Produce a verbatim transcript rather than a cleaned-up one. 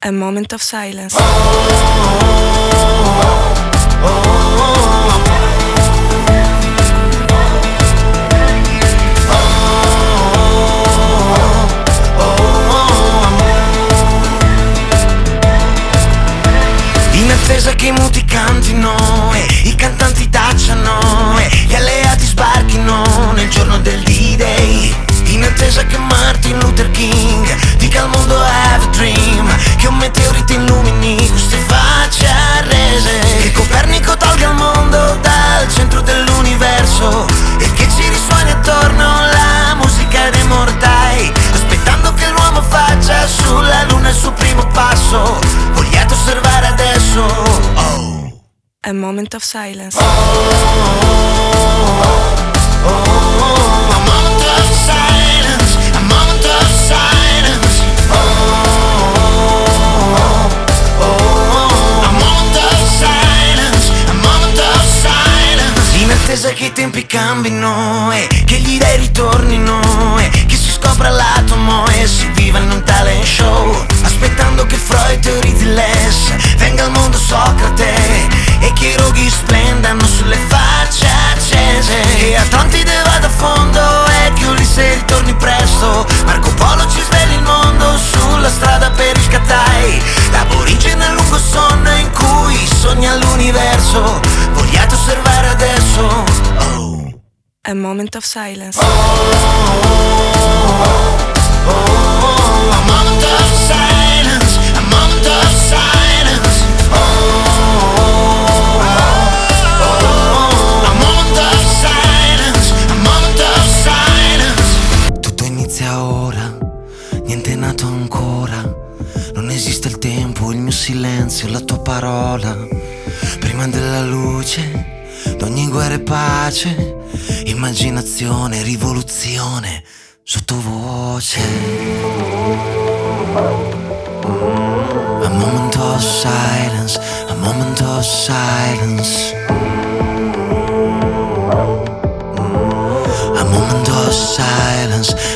A moment of silence. In attesa che i muti cantino e i cantanti tacciano e gli alleati sbarchino nel giorno del D-Day. In attesa che Martin Luther King dica al mondo have a dream, che un meteorite illumini queste facce arrese, che Copernico tolga il mondo dal centro dell'universo e che ci risuoni attorno la musica dei mortai, aspettando che l'uomo faccia sulla luna il suo primo passo, vogliate osservare adesso. Oh. A moment of silence. Oh, oh, oh, oh, a moment of silence, a moment of silence. Oh, oh, oh, a moment of silence, a moment of silence. In attesa che i tempi cambino e che gli dei ritornino e che si scopra l'atomo e si viva in un talent show, aspettando che Freud teorizzi l'esse, venga al mondo Socrate e che i roghi splendano sulle facce accese, che Atlantide vada a fondo e che Ulisse ritorni presto, Marco Polo ci sveli il mondo sulla strada per il Catay, l'aborigene lungo sonno in cui sogna l'universo, vogliate osservare adesso. Oh. A moment of silence. Oh, oh, oh, a moment of silence, a moment of silence. Oh, oh, a moment of silence, a moment of silence. Tutto inizia ora, niente è nato ancora. Non esiste il tempo, il mio silenzio, la tua parola. Prima della luce d'ogni guerra e pace, immaginazione, rivoluzione, sottovoce. A moment of silence, a moment of silence. A moment of silence,